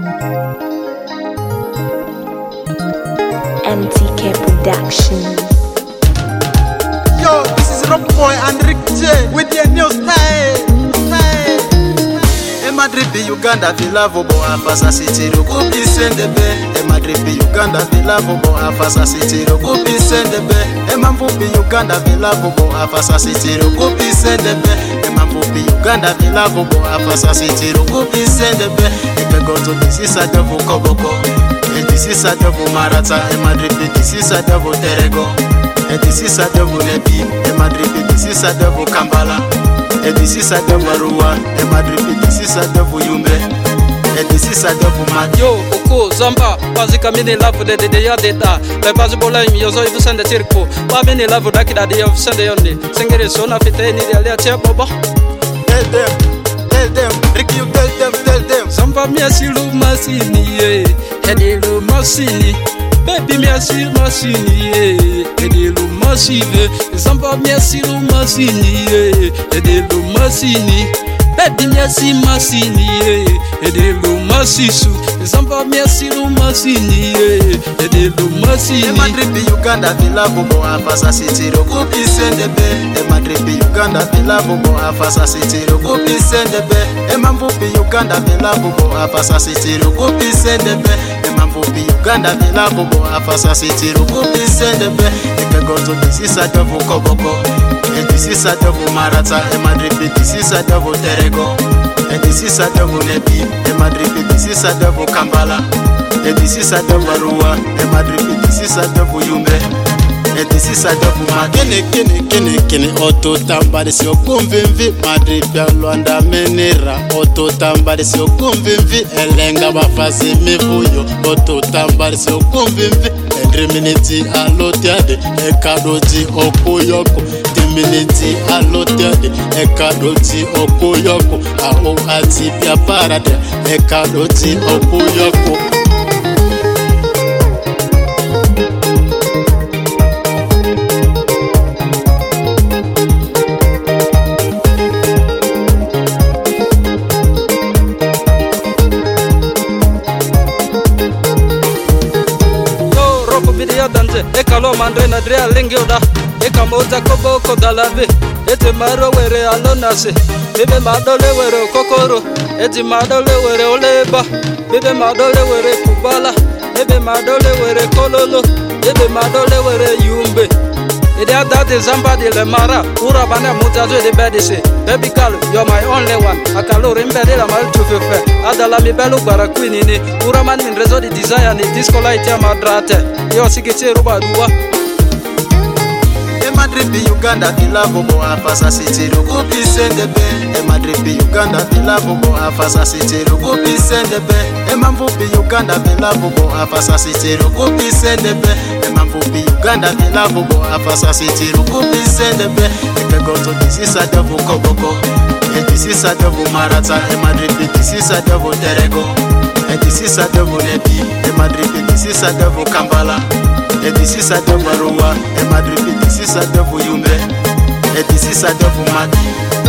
MTK Production. Yo, this is Rob Boy and Rick J with your new style. Madrid, Uganda, Vilavobo, Afasa City, Rukupi, Sendebe. Madrid, Uganda, Vilavobo, Afasa City, Rukupi, Sendebe. Mambupi, Uganda, Vilavobo, Afasa City, Rukupi, Sendebe. Mambupi, Uganda, Vilavobo, Afasa City, Rukupi, Sendebe. Ipegoto, this is a devil Koboko. This is a devil Marata. Madrid, this is a devil Terego. This is a devil Nebi. Madrid, this is a devil Kambala. This is a devil Rua. Madrid, this is a devil Yumbe. This is a devil Mad. Yo, Oko, Zamba, Bazika love the day data. The Bazibola, Yozo, you send the circle. Wabini love Dakida day of Sunday only. Singer is son of it, any day, Bobo. Tell them, Ricky, you tell them. Zamba, Miasilu Masini, Hedilu Masini. Baby, Miasilu Masini, Hedilu Masini. Zamba, Miasilu Masini, Hedilu Masini. Baby, merci masini, edelo masisu. Zamba merci lu masini, edelo masini. Madrid, Uganda, Vilavobo, Afasa City, Rukupi, Sendebe. Madrid, Uganda, Vilavobo, Afasa City, Rukupi, Sendebe. Mambupi, Uganda, Vilavobo, Afasa City, Rukupi, Sendebe. Mambupi, Uganda, Vilavobo, Afasa City, Rukupi, Sendebe. Ipegoto, this is a devil Koboko. This is a devil Marata. Madrid, this is a devil Terego. This is a devil Nebi. Madrid, this is a devil Kambala. This is a devil Rua. Madrid, this is a devil Yumbe. This is a devil Magene. Kene Otto Tambari si okumvimvi. Madrid pia Luanda Menera. Otto Tambari si okumvimvi. Elenga bafasi mivuyo. Otto Tambari si okumvimvi. Endriminiti alotiade. Ekadoji okuyoko. Miniti alotiade. Ekadoji okuyoko. Ao ati pia parade. Ekadoji okuyoko. Ekalo mandre na drea lingioda. Ekamoza koboko dalave. Ete maro were alonase. Bebe madole were kokoro. Ete madole were oleba. Bebe madole were kubala. Bebe madole were kololo. Bebe madole were yumbe. Ede adade zamba de le mara. Ura bana mutazo de bedese. Baby girl, you're my only one. Akalo rimbede la mal tu fefe. Adala mi belu barakwini ni. Ura man in rezo di desire ni disco light ya madrate. Yo sigete ruba duwa. Madrid, Uganda, Vilavobo, Afasa City, Rukupi, Sendebe. Madrid, Uganda, Vilavobo, Afasa City, Rukupi, Sendebe. Mambupi, Uganda, Vilavobo, Afasa City, Rukupi, Sendebe. Mambupi, Uganda, Vilavobo, Afasa City, Rukupi, Sendebe. Ipegoto, this is a devil Koboko. This is a devil Marata. Madrid, this is a devil Terego. This is a devil Nebi. Madrid, this is a devil Kambala. This is a devil Rua. Madrid, this is a devil Yumbe. This is a devil Madi.